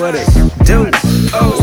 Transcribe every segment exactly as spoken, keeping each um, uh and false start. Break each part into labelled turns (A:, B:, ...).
A: what it do? Oh,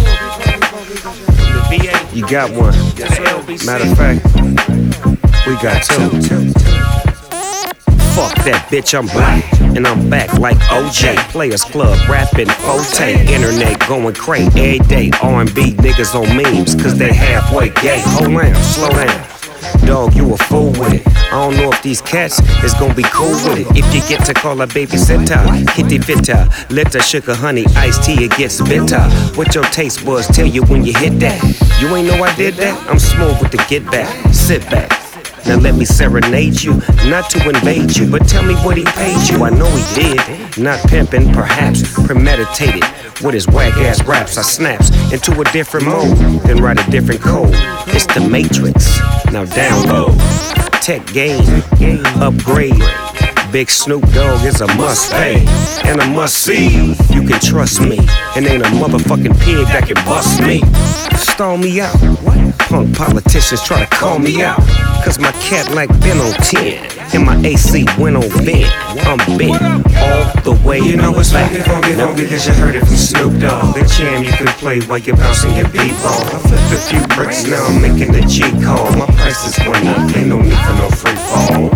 A: you got one. Matter of fact, we got two. Fuck that bitch, I'm black, and I'm back like O J. Players Club, rapping Forte, internet going crazy every day. R and B niggas on memes, cause they halfway gay. Hold on, slow down. Dog, you a fool with it. I don't know if these cats is gonna be cool with it. If you get to call a babysitter, kitty fitter, litter, sugar, honey, iced tea, it gets bitter. What your taste buds tell you when you hit that? You ain't know I did that? I'm smooth with the get back. Sit back. Now let me serenade you, not to invade you, but tell me what he paid you. I know he did, not pimping, perhaps premeditated. With his whack ass raps, I snaps into a different mode, then write a different code. It's the Matrix. Now download, tech game, upgrade. Big Snoop Dogg is a must pay and a must see. You can trust me, and ain't a motherfucking pig that can bust me. Stall me out. Punk politicians try to call me out, cause my cat like been on ten and my A C went on bent. I'm bent all the way. You know it's funky, funky, funky, cause you heard it from Snoop Dogg. The jam you can play while you're bouncing your b-ball. I flipped a few bricks, now I'm making the G call. My prices went up, ain't no need for no free fall.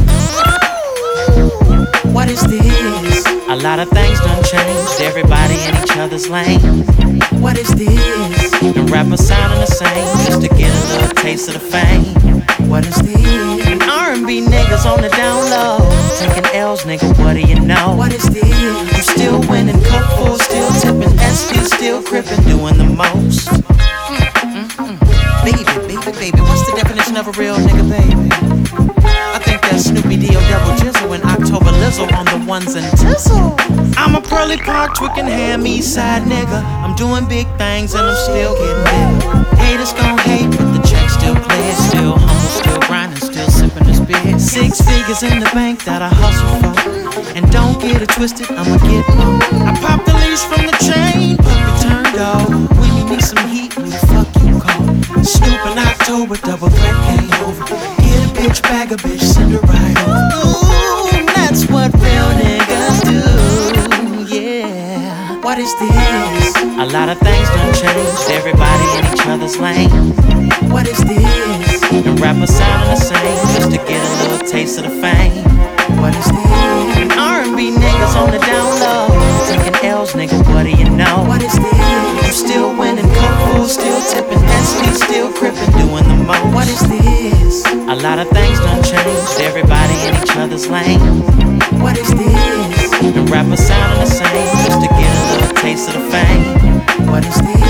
B: What is this? A lot of things done changed, everybody in each other's lane. What is this? The rappers sounding the same, just to get a little taste of the fame. What is this? R and B niggas on the down low, taking L's, nigga, what do you know? What is this? I'm still winning, cup full, still tipping, S P still crippin', doing the most. Mm, mm, mm. Baby, baby, baby, what's the definition of a real nigga, baby? I think that's Snoopy D O Double Jizzle and October Lizzo on the ones and tizzle. I'm a Pearly Park twickin' ham east side nigga. I'm doing big things and I'm still getting bigger. Haters gon' hate, but the check still clear. Still humble, still grinding, still sippin' this beer. Six figures in the bank that I hustle for, and don't get it twisted, I'ma get more. I popped the leash from the chain, puppy turned off. When you need some heat, who the fuck you call? Snoop and October, double threat game over. Bitch, bag a bitch, send her right over. Ooh, that's what real niggas do, yeah. What is this? A lot of things done changed, everybody in each other's lane. What is this? The rappers sounding the same, just to get a little taste of the fame. What is this? R and B niggas on the down low, taking L's, nigga, what do you know? What is this? I'm still winning, cup full, still tipping, S P still crippin', doing the most. What is this? A lot of things done changed, everybody in each other's lane. What is this? The rappers sounding the same, just to get a little taste of the fame. What is this?